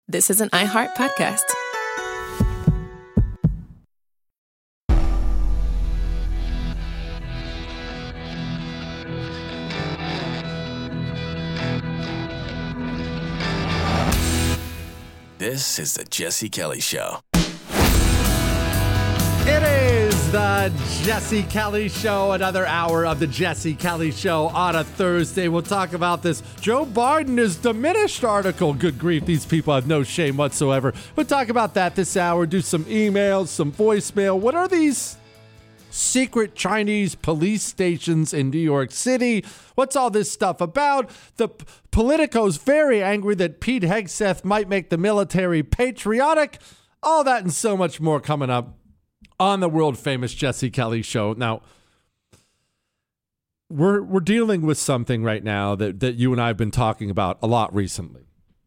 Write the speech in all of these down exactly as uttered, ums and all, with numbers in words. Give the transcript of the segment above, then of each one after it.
This is an iHeart podcast. This is the Jesse Kelly Show. It is the Jesse Kelly Show, another hour of the Jesse Kelly Show on a Thursday. We'll talk about this Joe Biden is diminished article. Good grief, these people have no shame whatsoever. We'll talk about that this hour, do some emails, some voicemail. What are these secret Chinese police stations in New York City? What's all this stuff about? The P- Politico's very angry that Pete Hegseth might make the military patriotic. All that and so much more coming up on the world famous Jesse Kelly Show. Now, we're we're dealing with something right now that, that you and I have been talking about a lot recently.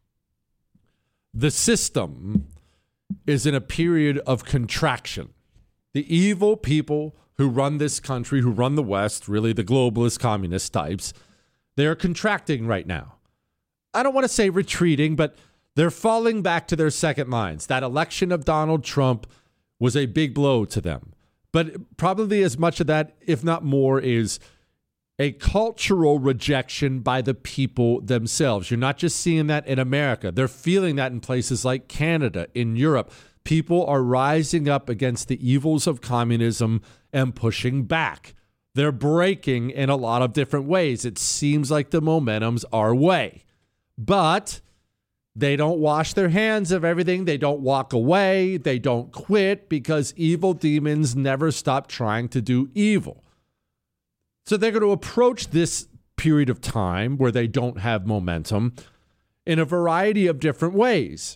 The system is in a period of contraction. The evil people who run this country, who run the West, really the globalist communist types, they're contracting right now. I don't want to say retreating, but they're falling back to their second lines. That election of Donald Trump was a big blow to them. But probably as much of that, if not more, is a cultural rejection by the people themselves. You're not just seeing that in America. They're feeling that in places like Canada, in Europe. People are rising up against the evils of communism and pushing back. They're breaking in a lot of different ways. It seems like the momentum's our way. But they don't wash their hands of everything. They don't walk away. They don't quit because evil demons never stop trying to do evil. So they're going to approach this period of time where they don't have momentum in a variety of different ways.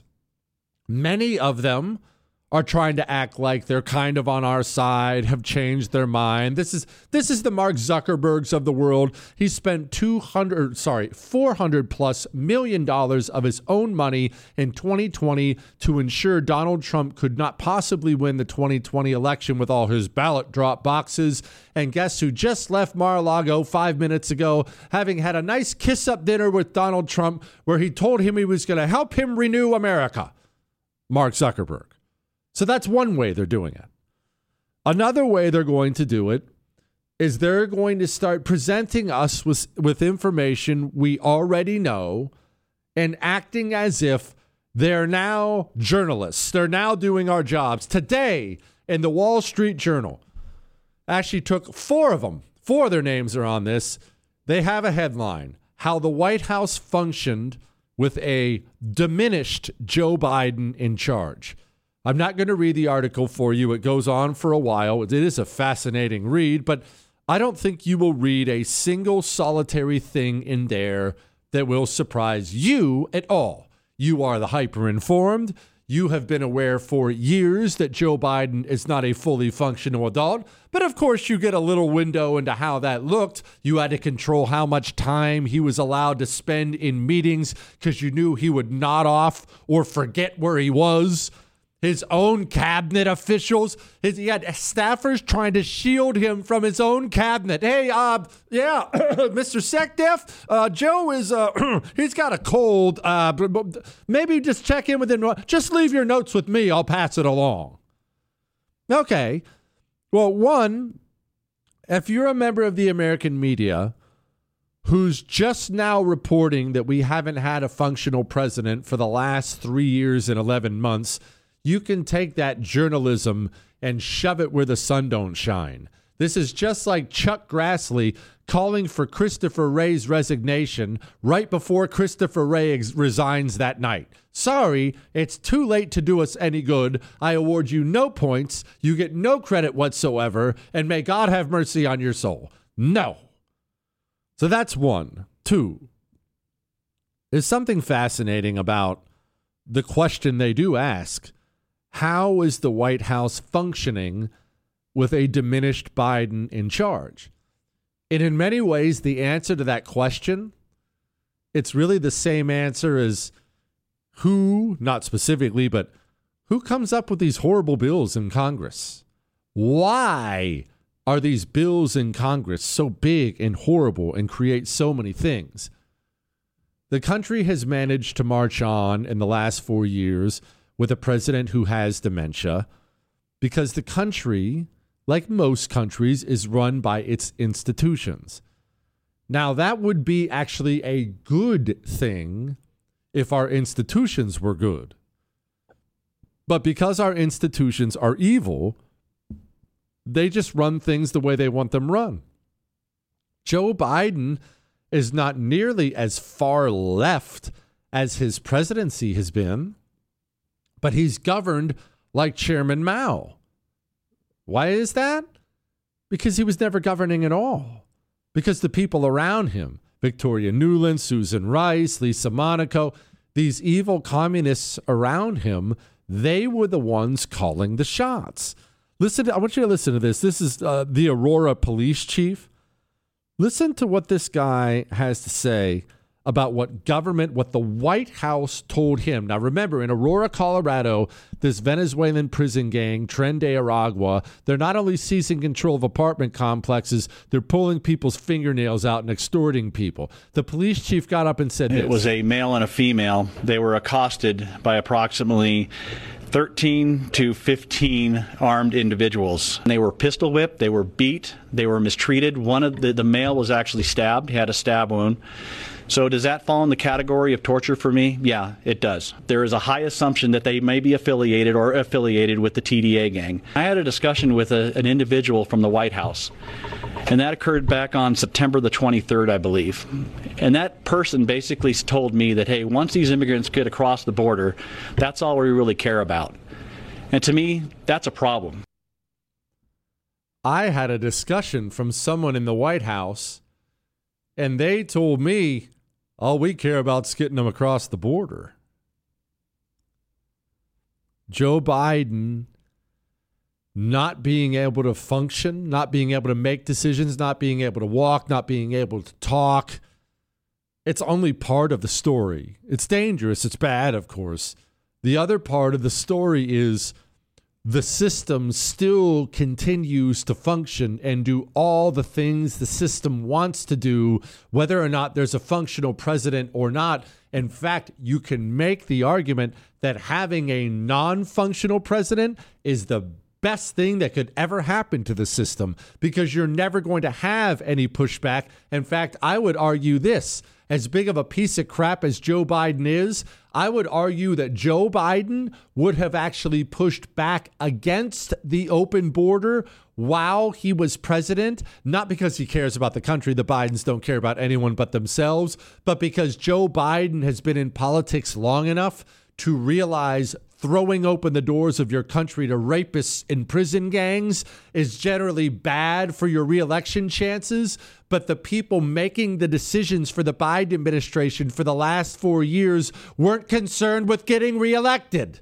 Many of them are trying to act like they're kind of on our side, have changed their mind. This is this is the Mark Zuckerbergs of the world. He spent two hundred, sorry, four hundred plus million dollars of his own money in twenty twenty to ensure Donald Trump could not possibly win the twenty twenty election with all his ballot drop boxes. And guess who just left Mar-a-Lago five minutes ago, having had a nice kiss-up dinner with Donald Trump where he told him he was going to help him renew America? Mark Zuckerberg. So that's one way they're doing it. Another way they're going to do it is they're going to start presenting us with, with information we already know and acting as if they're now journalists. They're now doing our jobs. Today, in the Wall Street Journal, actually took four of them. Four of their names are on this. They have a headline, How the White House Functioned with a Diminished Joe Biden in Charge. I'm not going to read the article for you. It goes on for a while. It is a fascinating read, but I don't think you will read a single solitary thing in there that will surprise you at all. You are the hyper-informed. You have been aware for years that Joe Biden is not a fully functional adult. But of course, you get a little window into how that looked. You had to control how much time he was allowed to spend in meetings because you knew he would nod off or forget where he was. His own cabinet officials, his, he had staffers trying to shield him from his own cabinet. Hey, uh, yeah, Mister SecDef, uh, Joe is, uh, he's got a cold. Uh, maybe just check in with him. Just leave your notes with me. I'll pass it along. Okay. Well, one, if you're a member of the American media who's just now reporting that we haven't had a functional president for the last three years and eleven months, you can take that journalism and shove it where the sun don't shine. This is just like Chuck Grassley calling for Christopher Wray's resignation right before Christopher Wray ex- resigns that night. Sorry, it's too late to do us any good. I award you no points. You get no credit whatsoever, and may God have mercy on your soul. No. So that's one. Two, there's something fascinating about the question they do ask. How is the White House functioning with a diminished Biden in charge? And in many ways, the answer to that question, it's really the same answer as who, not specifically, but who comes up with these horrible bills in Congress? Why are these bills in Congress so big and horrible and create so many things? The country has managed to march on in the last four years with a president who has dementia because the country, like most countries, is run by its institutions. Now, that would be actually a good thing if our institutions were good. But because our institutions are evil, they just run things the way they want them run. Joe Biden is not nearly as far left as his presidency has been, but he's governed like Chairman Mao. Why is that? Because he was never governing at all. Because the people around him, Victoria Nuland, Susan Rice, Lisa Monaco, these evil communists around him, they were the ones calling the shots. Listen, to, I want you to listen to this. This is uh, the Aurora police chief. Listen to what this guy has to say about what government, what the White House told him. Now, remember, in Aurora, Colorado, this Venezuelan prison gang, Tren de Aragua, they're not only seizing control of apartment complexes, they're pulling people's fingernails out and extorting people. The police chief got up and said this. It was a male and a female. They were accosted by approximately thirteen to fifteen armed individuals. They were pistol whipped, they were beat, they were mistreated. One of the, the male was actually stabbed, he had a stab wound. So does that fall in the category of torture for me? Yeah, it does. There is a high assumption that they may be affiliated or affiliated with the T D A gang. I had a discussion with a, an individual from the White House, and that occurred back on September the twenty-third, I believe. And that person basically told me that, hey, once these immigrants get across the border, that's all we really care about. And to me, that's a problem. I had a discussion from someone in the White House, and they told me, all we care about is getting them across the border. Joe Biden not being able to function, not being able to make decisions, not being able to walk, not being able to talk. It's only part of the story. It's dangerous. It's bad, of course. The other part of the story is the system still continues to function and do all the things the system wants to do, whether or not there's a functional president or not. In fact, you can make the argument that having a non-functional president is the best thing that could ever happen to the system because you're never going to have any pushback. In fact, I would argue this. As big of a piece of crap as Joe Biden is, I would argue that Joe Biden would have actually pushed back against the open border while he was president, not because he cares about the country. The Bidens don't care about anyone but themselves, but because Joe Biden has been in politics long enough to realize throwing open the doors of your country to rapists and prison gangs is generally bad for your reelection chances. But the people making the decisions for the Biden administration for the last four years weren't concerned with getting reelected.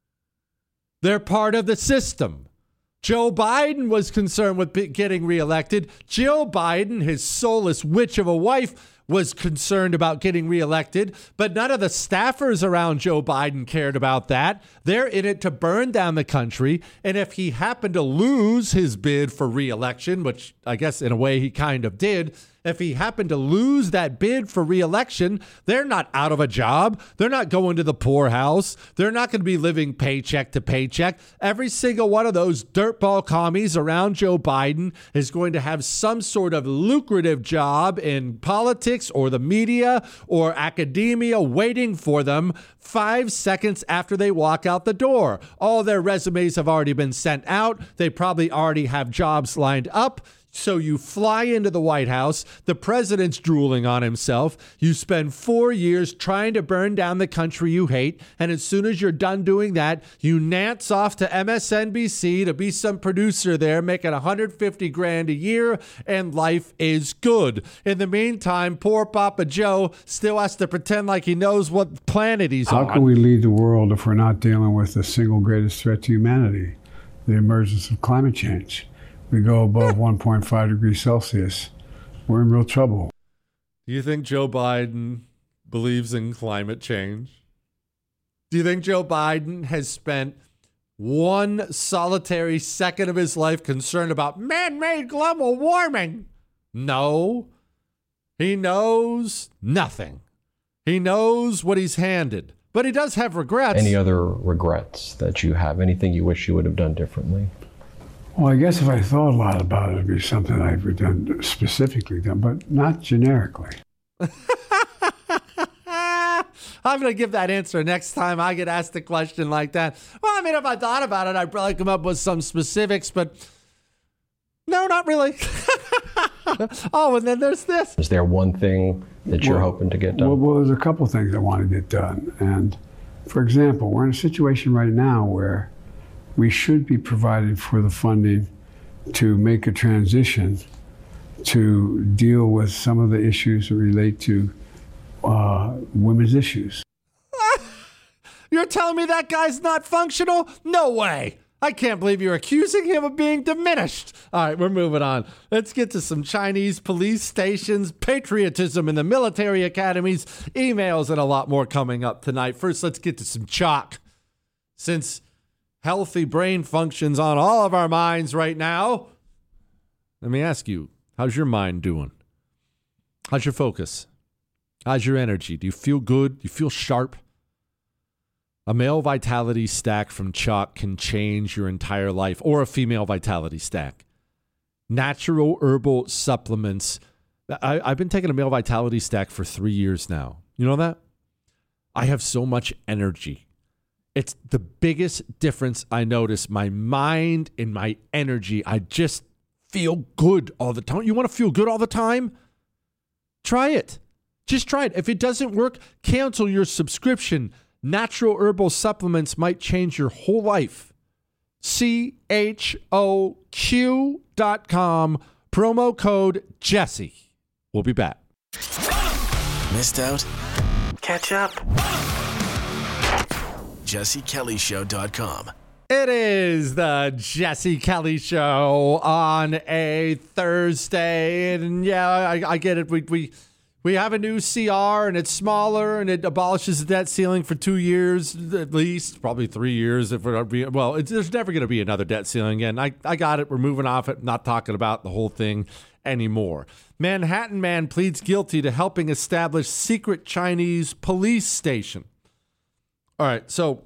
They're part of the system. Joe Biden was concerned with getting reelected. Jill Biden, his soulless witch of a wife, was concerned about getting reelected, but none of the staffers around Joe Biden cared about that. They're in it to burn down the country. And if he happened to lose his bid for reelection, which I guess in a way he kind of did, if he happened to lose that bid for reelection, they're not out of a job. They're not going to the poorhouse. They're not going to be living paycheck to paycheck. Every single one of those dirtball commies around Joe Biden is going to have some sort of lucrative job in politics or the media or academia waiting for them five seconds after they walk out the door. All their resumes have already been sent out. They probably already have jobs lined up. So you fly into the White House, the president's drooling on himself, you spend four years trying to burn down the country you hate, and as soon as you're done doing that, you nance off to M S N B C to be some producer there, making one hundred fifty grand a year, and life is good. In the meantime, poor Papa Joe still has to pretend like he knows what planet he's How on. How can we lead the world if we're not dealing with the single greatest threat to humanity, the emergence of climate change? We go above one point five degrees Celsius, we're in real trouble. Do you think Joe Biden believes in climate change? Do you think Joe Biden has spent one solitary second of his life concerned about man-made global warming? No. He knows nothing. He knows what he's handed, but he does have regrets. Any other regrets that you have? Anything you wish you would have done differently? Well, I guess if I thought a lot about it, it'd be something I would have done specifically done, but not generically. I'm going to give that answer next time I get asked a question like that. Well, I mean, if I thought about it, I'd probably come up with some specifics, but no, not really. Oh, and then there's this. Is there one thing that you're well, hoping to get done? Well, well, there's a couple things I want to get done. And for example, we're in a situation right now where we should be providing for the funding to make a transition to deal with some of the issues that relate to uh, women's issues. You're telling me that guy's not functional? No way. I can't believe you're accusing him of being diminished. All right, we're moving on. Let's get to some Chinese police stations, patriotism in the military academies, emails, and a lot more coming up tonight. First, let's get to some chalk. Since healthy brain functions on all of our minds right now, let me ask you, how's your mind doing? How's your focus? How's your energy? Do you feel good? Do you feel sharp? A male vitality stack from Chalk can change your entire life, or a female vitality stack. Natural herbal supplements. I, I've been taking a male vitality stack for three years now. You know that? I have so much energy. It's the biggest difference I notice. My mind and my energy. I just feel good all the time. You want to feel good all the time? Try it. Just try it. If it doesn't work, cancel your subscription. Natural herbal supplements might change your whole life. C H O Q dot com, promo code Jesse. We'll be back. Missed out? Catch up. Jesse Kelly Show dot com. It is the Jesse Kelly Show on a Thursday. And yeah, I, I get it. We, we, we have a new C R and it's smaller and it abolishes the debt ceiling for two years at least, probably three years. If we're being, well, it's, there's never going to be another debt ceiling again. I, I got it. We're moving off it. Not talking about the whole thing anymore. Manhattan man pleads guilty to helping establish secret Chinese police station. All right, so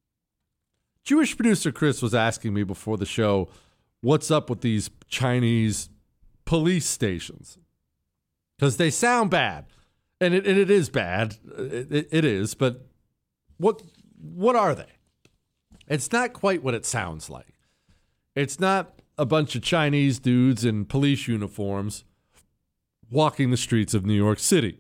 Jewish producer Chris was asking me before the show, what's up with these Chinese police stations? Because they sound bad, and it, and it is bad. It, it, it is, but what what are they? It's not quite what it sounds like. It's not a bunch of Chinese dudes in police uniforms walking the streets of New York City.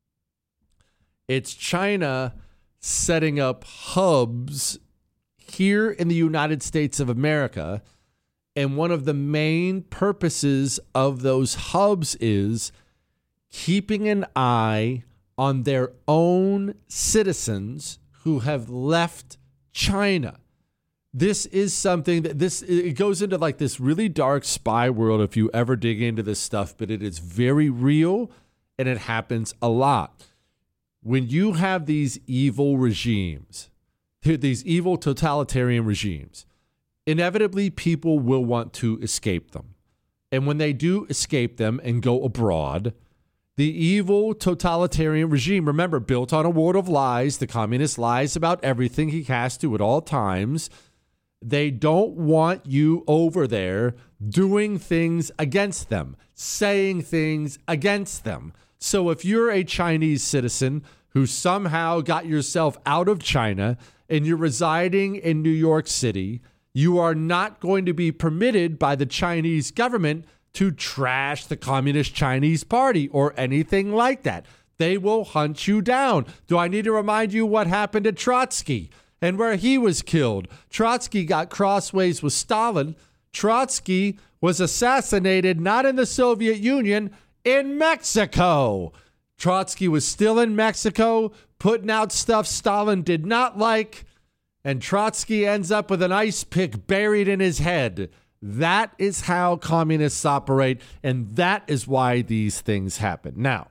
It's China setting up hubs here in the United States of America, and one of the main purposes of those hubs is keeping an eye on their own citizens who have left China. This is something that this it goes into like this really dark spy world if you ever dig into this stuff, but it is very real and it happens a lot. When you have these evil regimes, these evil totalitarian regimes, inevitably people will want to escape them. And when they do escape them and go abroad, the evil totalitarian regime, remember, built on a world of lies, the communist lies about everything he has to at all times. They don't want you over there doing things against them, saying things against them. So if you're a Chinese citizen who somehow got yourself out of China and you're residing in New York City, you are not going to be permitted by the Chinese government to trash the Communist Chinese Party or anything like that. They will hunt you down. Do I need to remind you what happened to Trotsky and where he was killed? Trotsky got crossways with Stalin. Trotsky was assassinated not in the Soviet Union, in Mexico. Trotsky was still in Mexico, putting out stuff Stalin did not like, and Trotsky ends up with an ice pick buried in his head. That is how communists operate, and that is why these things happen. Now,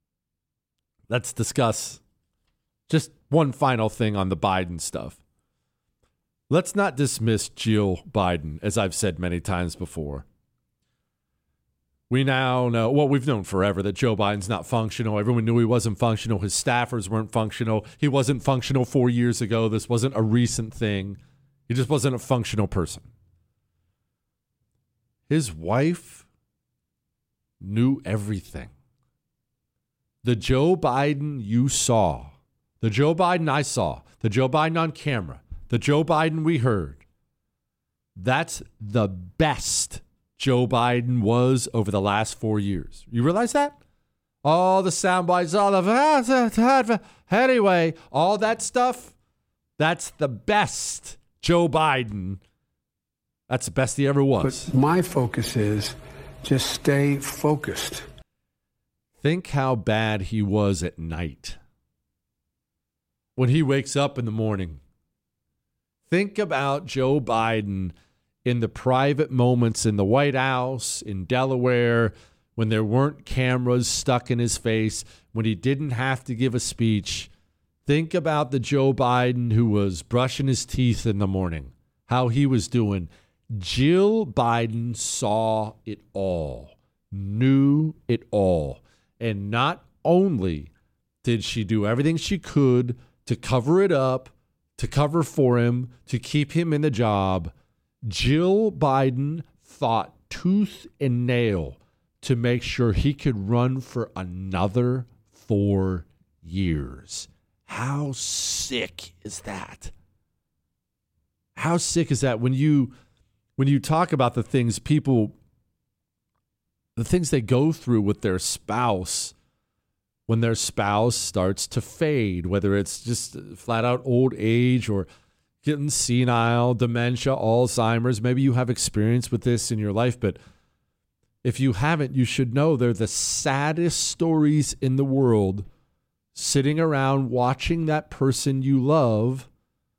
let's discuss just one final thing on the Biden stuff. Let's not dismiss Jill Biden, as I've said many times before. We now know, well, we've known forever that Joe Biden's not functional. Everyone knew he wasn't functional. His staffers weren't functional. He wasn't functional four years ago. This wasn't a recent thing. He just wasn't a functional person. His wife knew everything. The Joe Biden you saw, the Joe Biden I saw, the Joe Biden on camera, the Joe Biden we heard, that's the best Joe Biden was over the last four years. You realize that? All the sound bites, all the anyway, all that stuff, that's the best Joe Biden. That's the best he ever was. But my focus is just stay focused. Think how bad he was at night. When he wakes up in the morning. Think about Joe Biden in the private moments in the White House, in Delaware, when there weren't cameras stuck in his face, when he didn't have to give a speech. Think about the Joe Biden who was brushing his teeth in the morning, how he was doing. Jill Biden saw it all, knew it all. And not only did she do everything she could to cover it up, to cover for him, to keep him in the job, Jill Biden fought tooth and nail to make sure he could run for another four years. How sick is that? How sick is that when you when you talk about the things people, the things they go through with their spouse, when their spouse starts to fade, whether it's just flat out old age or getting senile, dementia, Alzheimer's. Maybe you have experience with this in your life, but if you haven't, you should know they're the saddest stories in the world, sitting around watching that person you love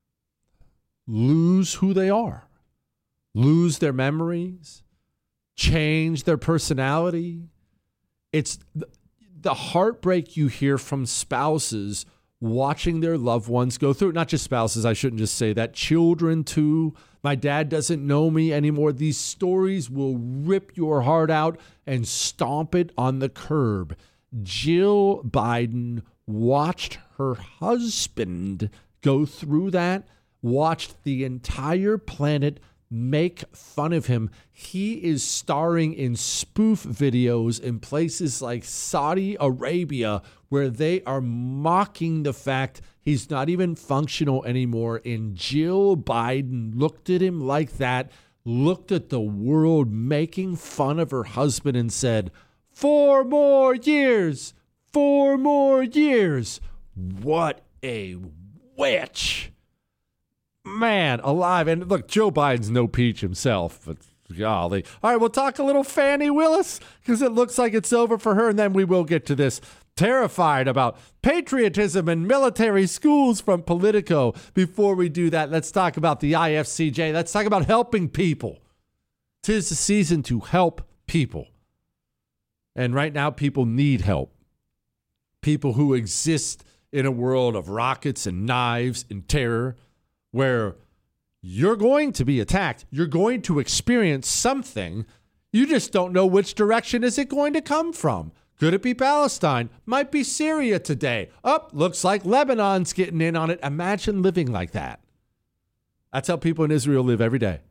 lose who they are, lose their memories, change their personality. It's the heartbreak you hear from spouses watching their loved ones go through it. Not just spouses, I shouldn't just say that. Children, too. My dad doesn't know me anymore. These stories will rip your heart out and stomp it on the curb. Jill Biden watched her husband go through that, watched the entire planet make fun of him. He is starring in spoof videos in places like Saudi Arabia where they are mocking the fact he's not even functional anymore. And Jill Biden looked at him like that, looked at the world making fun of her husband and said, four more years, four more years. What a witch. Man alive. And look, Joe Biden's no peach himself, but golly. All right, we'll talk a little Fannie Willis because it looks like it's over for her. And then we will get to this. Terrified about patriotism and military schools from Politico. Before we do that, let's talk about the I F C J. Let's talk about helping people. 'Tis the season to help people. And right now, people need help. People who exist in a world of rockets and knives and terror, where you're going to be attacked. You're going to experience something. You just don't know which direction is it going to come from. Could it be Palestine? Might be Syria today. Oh, looks like Lebanon's getting in on it. Imagine living like that. That's how people in Israel live every day.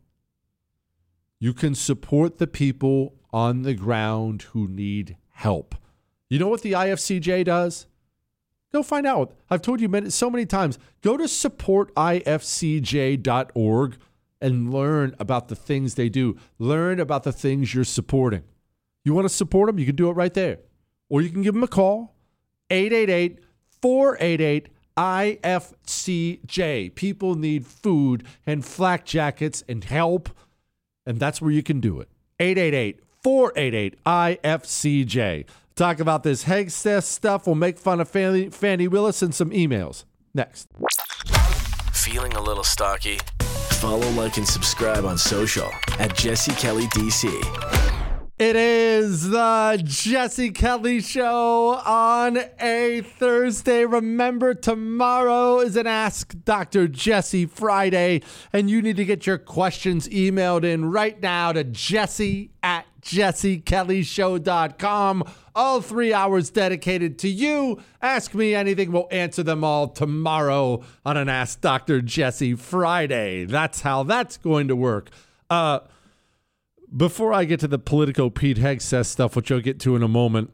You can support the people on the ground who need help. You know what the I F C J does? Go find out. I've told you so many times. Go to support I F C J dot org and learn about the things they do. Learn about the things you're supporting. You want to support them? You can do it right there. Or you can give them a call. eight eight eight, four eight eight, I F C J. People need food and flak jackets and help. And that's where you can do it. eight eight eight, four eight eight, I F C J. Talk about this Hegsteth stuff. We'll make fun of Fannie, Fannie Willis and some emails. Next. Feeling a little stocky? Follow, like, and subscribe on social at Jesse Kelly D C. It is the Jesse Kelly Show on a Thursday. Remember, tomorrow is an Ask Doctor Jesse Friday, and you need to get your questions emailed in right now to Jesse at jesse kelly show dot com. All three hours dedicated to you. Ask me anything. We'll answer them all tomorrow on an Ask Doctor Jesse Friday. That's how that's going to work. Uh, before I get to the Politico Pete Hegseth stuff, which I'll get to in a moment,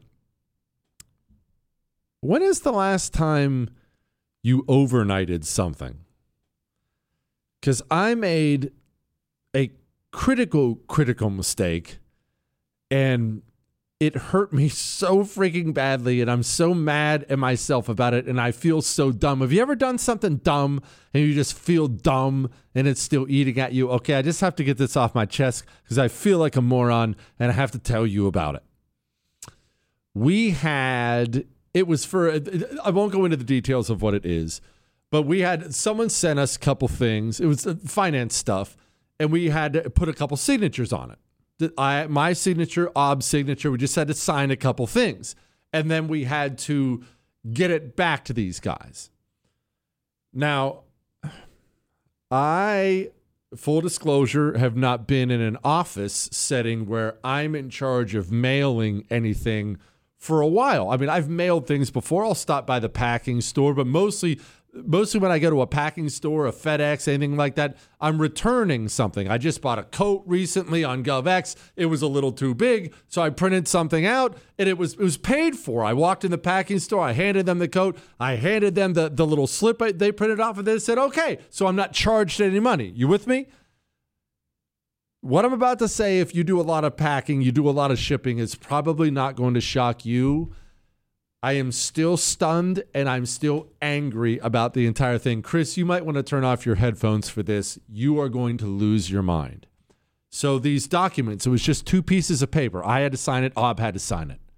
when is the last time you overnighted something? Because I made a critical, critical mistake, and it hurt me so freaking badly, and I'm so mad at myself about it, and I feel so dumb. Have you ever done something dumb, and you just feel dumb, and it's still eating at you? Okay, I just have to get this off my chest, because I feel like a moron, and I have to tell you about it. We had, it was for, I won't go into the details of what it is, but we had, someone sent us a couple things. It was finance stuff, and we had to put a couple signatures on it. I, my signature, Ob's signature, we just had to sign a couple things. And then we had to get it back to these guys. Now, I, full disclosure, have not been in an office setting where I'm in charge of mailing anything for a while. I mean, I've mailed things before. I'll stop by the packing store, but mostly... Mostly when I go to a packing store, a FedEx, anything like that, I'm returning something. I just bought a coat recently on GovX. It was a little too big, so I printed something out, and it was it was paid for. I walked in the packing store. I handed them the coat. I handed them the, the little slip they printed off, and they said, okay, so I'm not charged any money. You with me? What I'm about to say, if you do a lot of packing, you do a lot of shipping, it's probably not going to shock you. I am still stunned, and I'm still angry about the entire thing. Chris, you might want to turn off your headphones for this. You are going to lose your mind. So these documents, it was just two pieces of paper. I had to sign it. Ob had to sign it.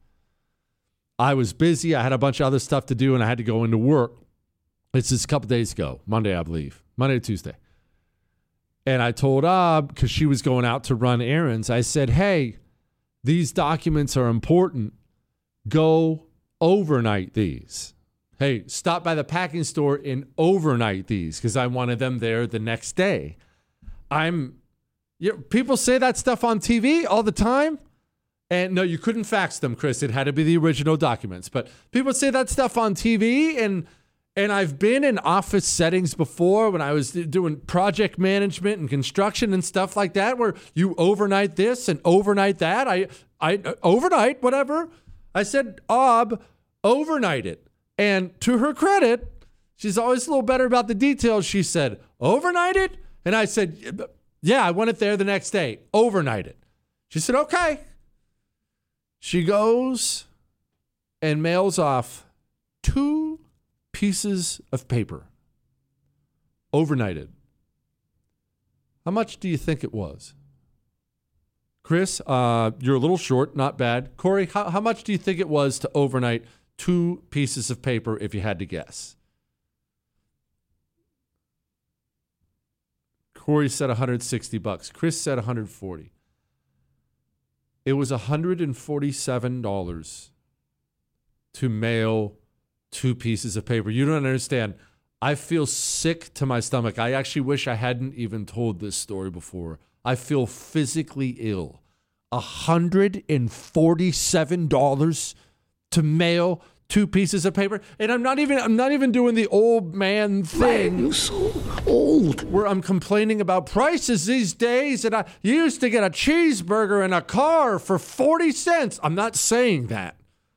I was busy. I had a bunch of other stuff to do, and I had to go into work. This is a couple days ago, Monday, I believe. Monday or Tuesday. And I told Ob, because she was going out to run errands, I said, hey, these documents are important. Go overnight these. Hey, stop by the packing store and overnight these, because I wanted them there the next day. I'm, you know, people say that stuff on T V all the time. And no, you couldn't fax them, Chris. It had to be the original documents. But people say that stuff on T V, and and I've been in office settings before when I was doing project management and construction and stuff like that, where you overnight this and overnight that. I, I overnight, whatever. I said, Ob, overnight it. And to her credit, she's always a little better about the details. She said, overnight it? And I said, yeah, I want it there the next day. Overnight it. She said, okay. She goes and mails off two pieces of paper. Overnighted. How much do you think it was? Chris, uh, you're a little short, not bad. Corey, how, how much do you think it was to overnight two pieces of paper if you had to guess? Corey said one hundred sixty bucks. Chris said one hundred forty. It was one hundred forty-seven dollars to mail two pieces of paper. You don't understand. I feel sick to my stomach. I actually wish I hadn't even told this story before. I feel physically ill. one hundred forty-seven dollars to mail two pieces of paper. And I'm not even I'm not even doing the old man thing. Man, you're so old. Where I'm complaining about prices these days, and I used to get a cheeseburger in a car for forty cents. I'm not saying that.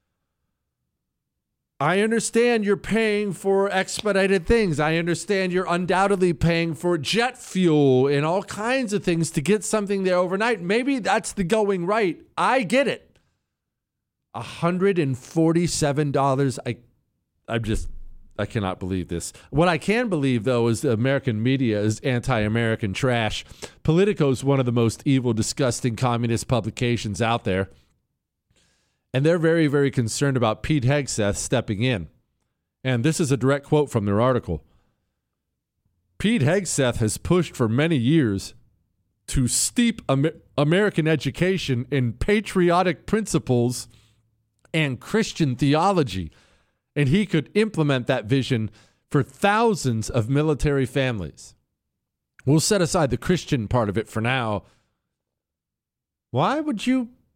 I understand you're paying for expedited things. I understand you're undoubtedly paying for jet fuel and all kinds of things to get something there overnight. Maybe that's the going right. I get it. one hundred forty-seven dollars. I, I'm just, I cannot believe this. What I can believe, though, is the American media is anti-American trash. Politico is one of the most evil, disgusting communist publications out there. And they're very, very concerned about Pete Hegseth stepping in. And this is a direct quote from their article. Pete Hegseth has pushed for many years to steep Amer- American education in patriotic principles and Christian theology. And he could implement that vision for thousands of military families. We'll set aside the Christian part of it for now. Why would you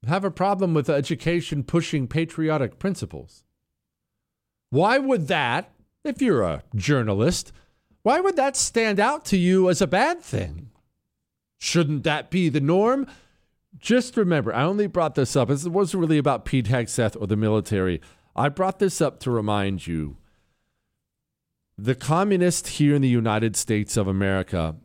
have a problem with education pushing patriotic principles. Why would that, if you're a journalist, why would that stand out to you as a bad thing? Shouldn't that be the norm? Just remember, I only brought this up. It wasn't really about Pete Hegseth or the military. I brought this up to remind you, the communist here in the United States of America,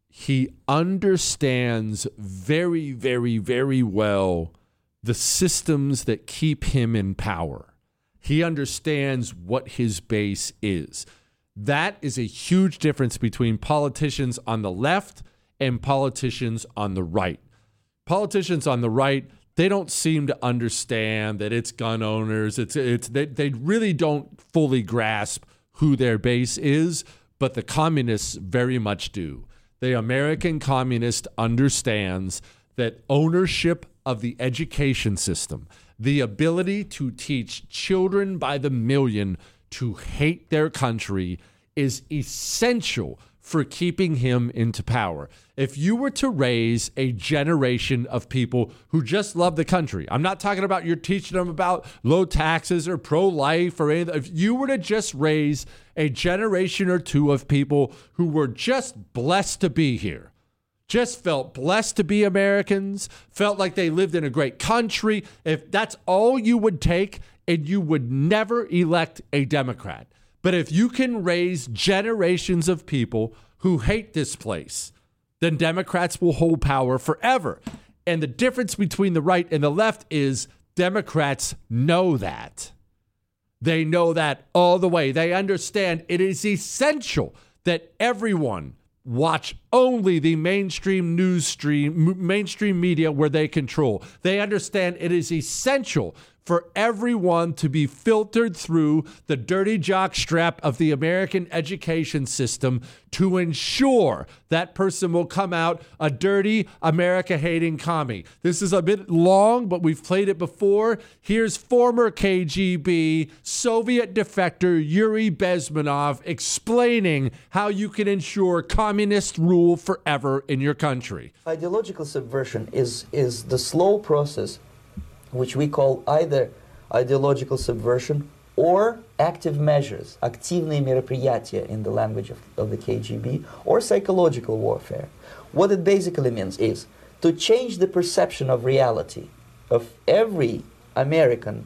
he understands very, very, very well the systems that keep him in power. He understands what his base is. That is a huge difference between politicians on the left and politicians on the right. Politicians on the right, they don't seem to understand that it's gun owners. It's it's they, they really don't fully grasp who their base is, but the communists very much do. The American communist understands that ownership of the education system, the ability to teach children by the million to hate their country, is essential for keeping him into power. If you were to raise a generation of people who just love the country, I'm not talking about you're teaching them about low taxes or pro-life or anything. If you were to just raise a generation or two of people who were just blessed to be here, just felt blessed to be Americans, felt like they lived in a great country, if that's all you would take, and you would never elect a Democrat. But if you can raise generations of people who hate this place, then Democrats will hold power forever. And the difference between the right and the left is Democrats know that. They know that all the way. They understand it is essential that everyone watch only the mainstream news stream, mainstream media where they control. They understand it is essential for everyone to be filtered through the dirty jock strap of the American education system to ensure that person will come out a dirty, America-hating commie. This is a bit long, but we've played it before. Here's former K G B Soviet defector Yuri Bezmenov explaining how you can ensure communist rule forever in your country. Ideological subversion is, is the slow process which we call either ideological subversion or active measures, активные мероприятия in the language of, of the K G B, or psychological warfare. What it basically means is to change the perception of reality of every American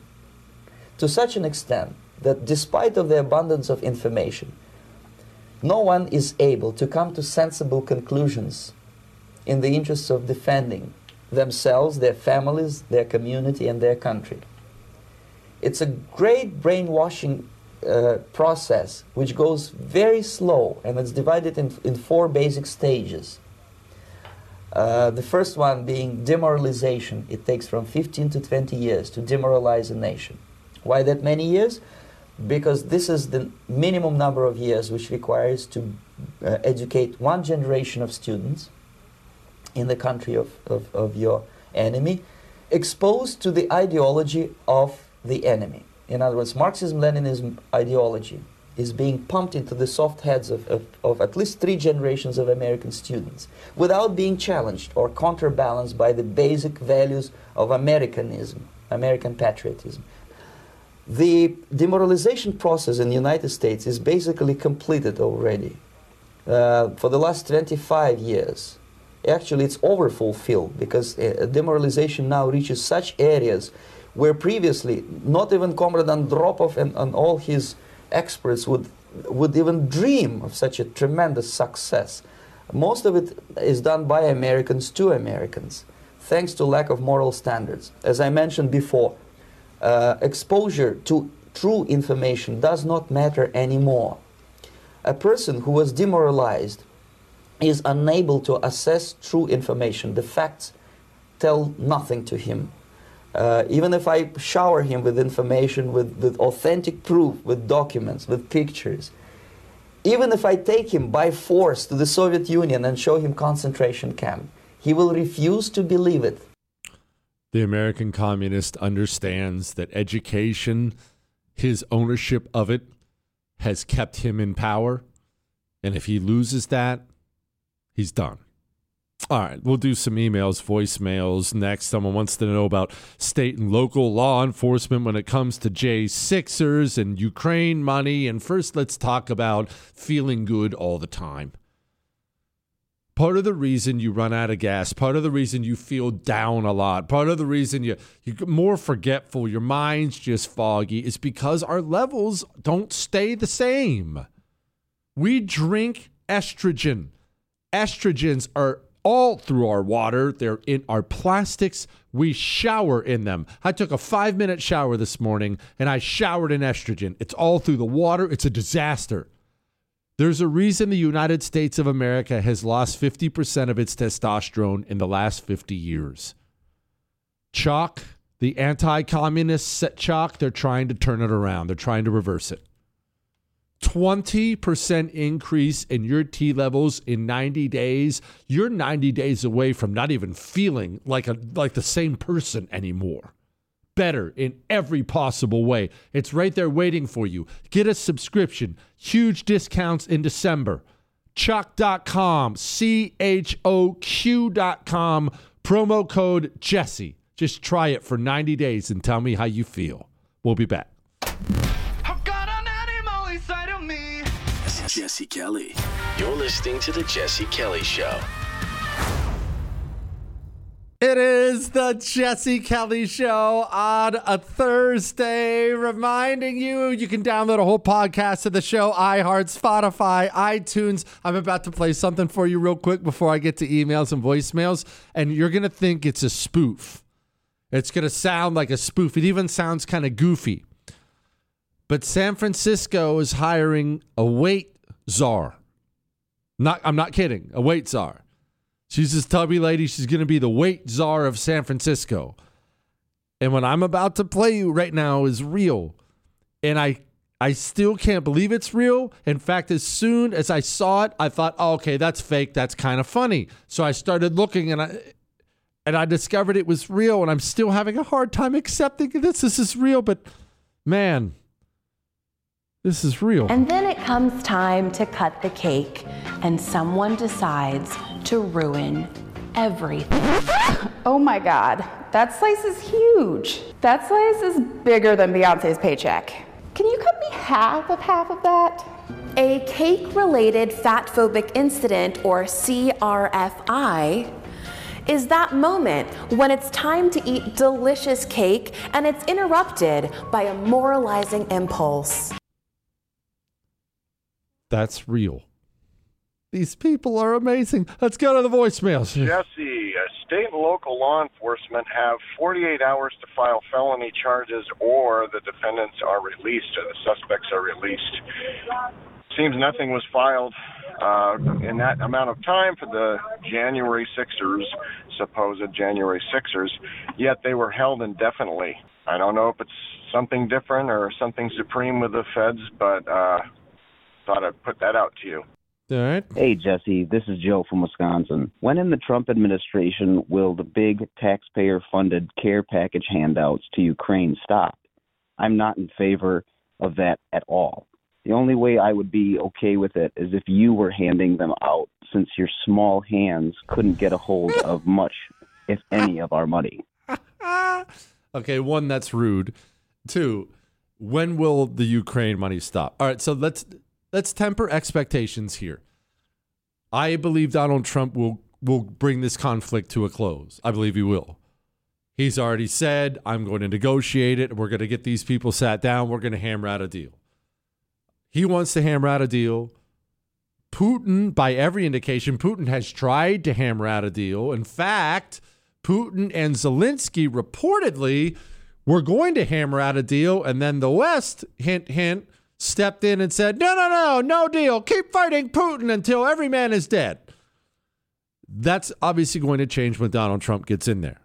to such an extent that despite of the abundance of information, no one is able to come to sensible conclusions in the interests of defending themselves, their families, their community, and their country. It's a great brainwashing uh, process which goes very slow, and it's divided in, in four basic stages. Uh, the first one being demoralization. It takes from fifteen to twenty years to demoralize a nation. Why that many years? Because this is the minimum number of years which requires to uh, educate one generation of students in the country of, of, of your enemy, exposed to the ideology of the enemy. In other words, Marxism-Leninism ideology is being pumped into the soft heads of, of, of at least three generations of American students without being challenged or counterbalanced by the basic values of Americanism, American patriotism. The demoralization process in the United States is basically completed already. Uh, for the last twenty-five years, actually it's overfulfilled, because uh, demoralization now reaches such areas where previously not even Comrade Andropov and, and all his experts would, would even dream of such a tremendous success. Most of it is done by Americans to Americans, thanks to lack of moral standards. As I mentioned before, uh, exposure to true information does not matter anymore. A person who was demoralized is unable to assess true information. The facts tell nothing to him. Uh, even if I shower him with information, with, with authentic proof, with documents, with pictures, even if I take him by force to the Soviet Union and show him concentration camp, he will refuse to believe it. The American communist understands that education, his ownership of it, has kept him in power. And if he loses that, he's done. All right, we'll do some emails, voicemails next. Someone wants to know about state and local law enforcement when it comes to J sixers and Ukraine money. And first, let's talk about feeling good all the time. Part of the reason you run out of gas, part of the reason you feel down a lot, part of the reason you, you're more forgetful, your mind's just foggy, is because our levels don't stay the same. We drink estrogen. Estrogens are all through our water. They're in our plastics. We shower in them. I took a five-minute shower this morning, and I showered in estrogen. It's all through the water. It's a disaster. There's a reason the United States of America has lost fifty percent of its testosterone in the last fifty years. Chalk, the anti-communist set chalk, they're trying to turn it around. They're trying to reverse it. twenty percent increase in your T levels in ninety days. You're ninety days away from not even feeling like a like the same person anymore. Better in every possible way. It's right there waiting for you. Get a subscription. Huge discounts in December. Choq dot com, C H O Q dot com, promo code Jesse. Just try it for ninety days and tell me how you feel. We'll be back. Jesse Kelly. You're listening to The Jesse Kelly Show. It is The Jesse Kelly Show on a Thursday, reminding you you can download a whole podcast of the show, iHeart, Spotify, iTunes. I'm about to play something for you real quick before I get to emails and voicemails, and you're going to think it's a spoof. It's going to sound like a spoof. It even sounds kind of goofy. But San Francisco is hiring a weight czar. Not, I'm not kidding. A weight czar. She's this tubby lady. She's going to be the weight czar of San Francisco. And what I'm about to play you right now is real. And I I still can't believe it's real. In fact, as soon as I saw it, I thought, oh, okay, that's fake. That's kind of funny. So I started looking and I and I discovered it was real. And I'm still having a hard time accepting this. This is real. But man, this is real. And then it comes time to cut the cake, and someone decides to ruin everything. Oh my God, that slice is huge. That slice is bigger than Beyonce's paycheck. Can you cut me half of half of that? A cake-related fatphobic incident, or C R F I, is that moment when it's time to eat delicious cake and it's interrupted by a moralizing impulse. That's real. These people are amazing. Let's go to the voicemails. Jesse, uh, state and local law enforcement have forty-eight hours to file felony charges, or the defendants are released, or the suspects are released. Seems nothing was filed uh, in that amount of time for the January Sixers, supposed January Sixers, yet they were held indefinitely. I don't know if it's something different or something supreme with the feds, but uh, thought I'd put that out to you. All right. Hey, Jesse, this is Joe from Wisconsin. When in the Trump administration will the big taxpayer-funded care package handouts to Ukraine stop? I'm not in favor of that at all. The only way I would be okay with it is if you were handing them out, since your small hands couldn't get a hold of much, if any, of our money. Okay, one, that's rude. Two, when will the Ukraine money stop? All right, so let's let's temper expectations here. I believe Donald Trump will will bring this conflict to a close. I believe he will. He's already said, I'm going to negotiate it. We're going to get these people sat down. We're going to hammer out a deal. He wants to hammer out a deal. Putin, by every indication, Putin has tried to hammer out a deal. In fact, Putin and Zelensky reportedly were going to hammer out a deal, and then the West, hint, hint, stepped in and said, no, no, no, no deal. Keep fighting Putin until every man is dead. That's obviously going to change when Donald Trump gets in there.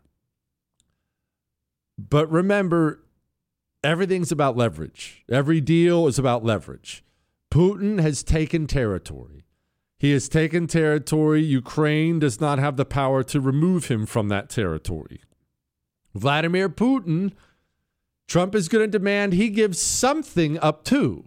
But remember, everything's about leverage. Every deal is about leverage. Putin has taken territory. He has taken territory. Ukraine does not have the power to remove him from that territory. Vladimir Putin, Trump is going to demand he gives something up too.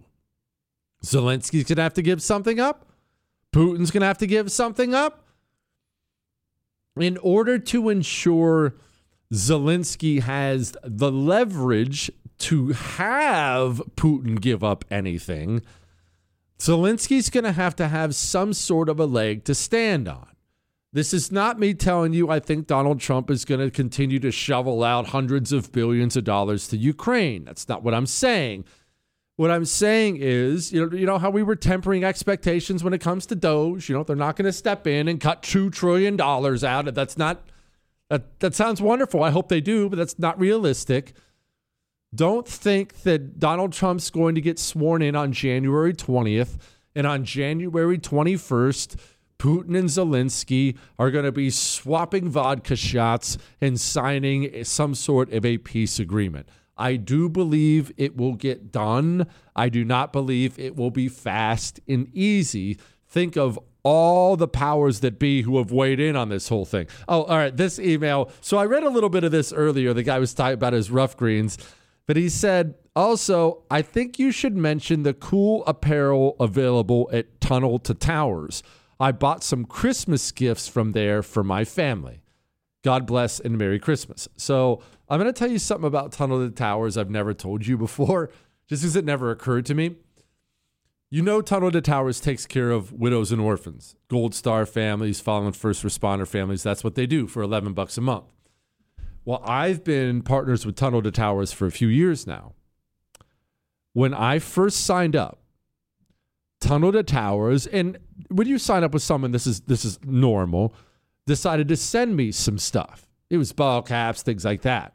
Zelensky's going to have to give something up. Putin's going to have to give something up. in order to ensure Zelensky has the leverage to have Putin give up anything, Zelensky's going to have to have some sort of a leg to stand on. This is not me telling you I think Donald Trump is going to continue to shovel out hundreds of billions of dollars to Ukraine. That's not what I'm saying. What I'm saying is, you know, you know how we were tempering expectations when it comes to Doge. You know, they're not going to step in and cut two trillion dollars out. That's not, that, that sounds wonderful. I hope they do, but that's not realistic. Don't think that Donald Trump's going to get sworn in on January twentieth, and on January twenty-first, Putin and Zelensky are going to be swapping vodka shots and signing some sort of a peace agreement. I do believe it will get done. I do not believe it will be fast and easy. Think of all the powers that be who have weighed in on this whole thing. Oh, all right, this email. So I read a little bit of this earlier. The guy was talking about his rough greens, but he said, also, I think you should mention the cool apparel available at Tunnel to Towers. I bought some Christmas gifts from there for my family. God bless and Merry Christmas. So I'm going to tell you something about Tunnel to Towers I've never told you before, just because it never occurred to me. You know, Tunnel to Towers takes care of widows and orphans, Gold Star families, fallen first responder families. That's what they do for eleven bucks a month. Well, I've been partners with Tunnel to Towers for a few years now. When I first signed up, Tunnel to Towers, and when you sign up with someone, this is this is normal, decided to send me some stuff. It was ball caps, things like that.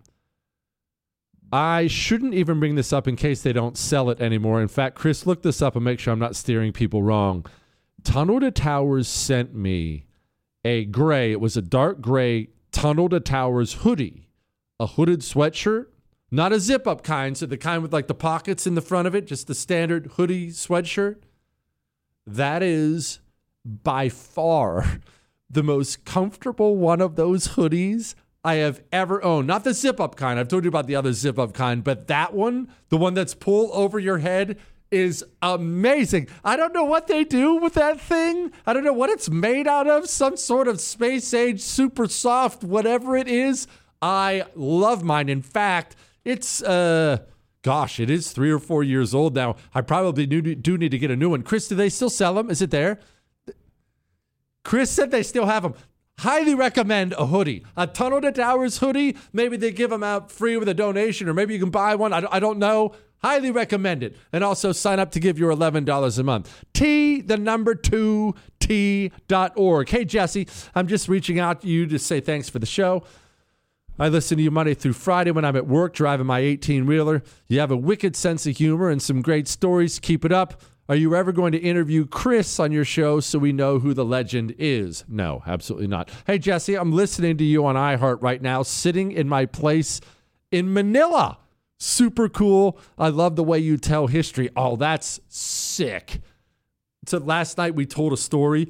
I shouldn't even bring this up in case they don't sell it anymore. In fact, Chris, look this up and make sure I'm not steering people wrong. Tunnel to Towers sent me a gray, it was a dark gray Tunnel to Towers hoodie, a hooded sweatshirt, not a zip-up kind, so the kind with like the pockets in the front of it, just the standard hoodie sweatshirt. That is by far the most comfortable one of those hoodies I have ever owned. Not the zip-up kind. I've told you about the other zip-up kind, but that one, the one that's pull over your head, is amazing. I don't know what they do with that thing. I don't know what it's made out of. Some sort of space-age, super soft, whatever it is. I love mine. In fact, it's... uh. Gosh, it is three or four years old now. I probably do, do need to get a new one. Chris, do they still sell them? Is it there? Chris said they still have them. Highly recommend a hoodie. A Tunnel to Towers hoodie. Maybe they give them out free with a donation, or maybe you can buy one. I, I don't know. Highly recommend it. And also sign up to give your eleven dollars a month. T, the number two, T dot org. Hey, Jesse, I'm just reaching out to you to say thanks for the show. I listen to you Monday through Friday when I'm at work driving my eighteen-wheeler. You have a wicked sense of humor and some great stories. Keep it up. Are you ever going to interview Chris on your show so we know who the legend is? No, absolutely not. Hey, Jesse, I'm listening to you on iHeart right now, sitting in my place in Manila. Super cool. I love the way you tell history. Oh, that's sick. So last night we told a story,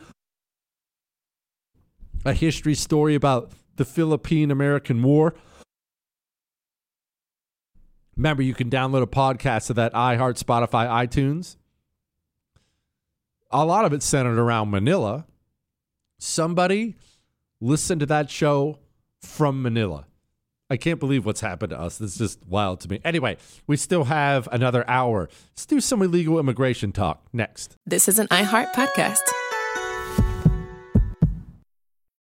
a history story about the Philippine-American War. Remember, you can download a podcast of that iHeart, Spotify, iTunes. A lot of it's centered around Manila. Somebody listened to that show from Manila. I can't believe what's happened to us. It's just wild to me. Anyway, we still have another hour. Let's do some illegal immigration talk next. This is an iHeart podcast.